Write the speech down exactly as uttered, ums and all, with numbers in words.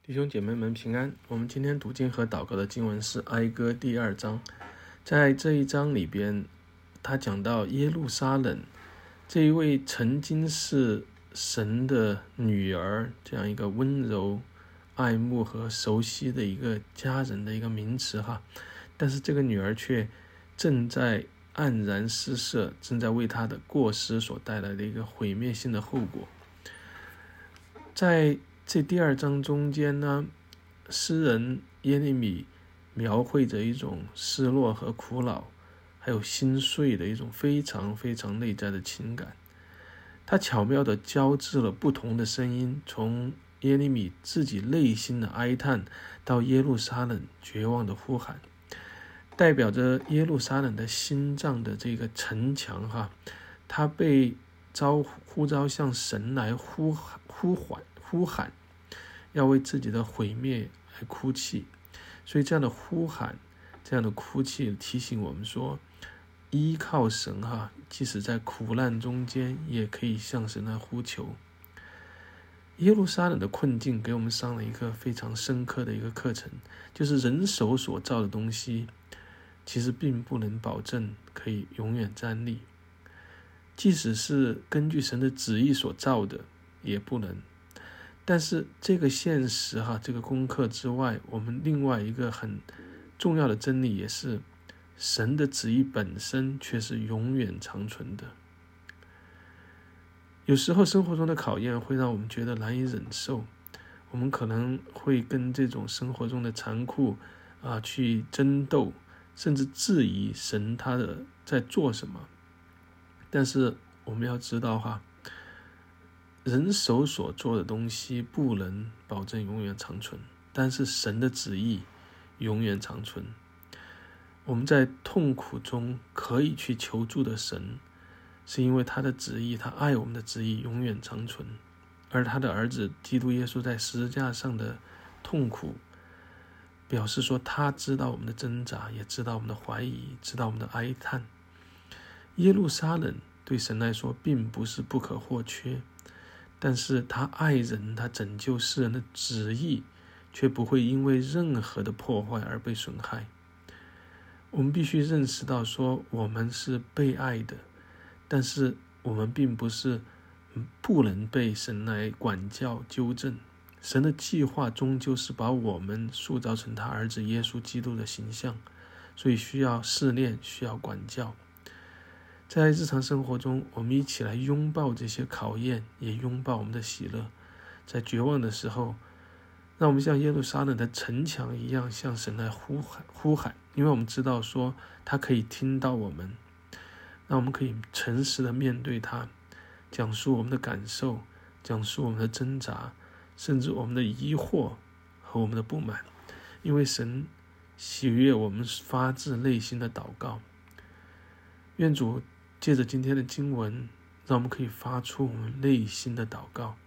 弟兄姐妹们平安。我们今天读经和祷告的经文是哀歌第二章。在这一章里边，他讲到耶路撒冷这一位曾经是神的女儿，这样一个温柔爱慕和熟悉的一个家人的一个名词哈，但是这个女儿却正在黯然失色，正在为她的过失所带来的一个毁灭性的后果。在这第二章中间呢，诗人耶利米描绘着一种失落和苦恼，还有心碎的一种非常非常内在的情感。他巧妙地交织了不同的声音，从耶利米自己内心的哀叹，到耶路撒冷绝望的呼喊，代表着耶路撒冷的心脏的这个城墙哈，他被招呼召向神来呼呼唤呼喊，要为自己的毁灭来哭泣。所以这样的呼喊，这样的哭泣提醒我们说，依靠神哈，即使在苦难中间也可以向神来呼求。耶路撒冷的困境给我们上了一个非常深刻的一个课程，就是人手所造的东西其实并不能保证可以永远站立，即使是根据神的旨意所造的也不能。但是这个现实哈，这个功课之外，我们另外一个很重要的真理也是，神的旨意本身却是永远长存的。有时候生活中的考验会让我们觉得难以忍受，我们可能会跟这种生活中的残酷啊去争斗，甚至质疑神他的在做什么。但是我们要知道哈，人手所做的东西不能保证永远长存，但是神的旨意永远长存。我们在痛苦中可以去求助的神，是因为他的旨意，他爱我们的旨意永远长存。而他的儿子基督耶稣在十字架上的痛苦，表示说他知道我们的挣扎，也知道我们的怀疑，知道我们的哀叹。耶路撒冷对神来说并不是不可或缺，但是他爱人，他拯救世人的旨意却不会因为任何的破坏而被损害。我们必须认识到说，我们是被爱的，但是我们并不是不能被神来管教纠正。神的计划终究是把我们塑造成他儿子耶稣基督的形象，所以需要试炼，需要管教。在日常生活中，我们一起来拥抱这些考验，也拥抱我们的喜乐。在绝望的时候，让我们像耶路撒冷的城墙一样向神来呼喊呼喊，因为我们知道说他可以听到我们，让我们可以诚实的面对他，讲述我们的感受，讲述我们的挣扎，甚至我们的疑惑和我们的不满，因为神喜悦我们发自内心的祷告。愿主借着今天的经文，让我们可以发出我们内心的祷告，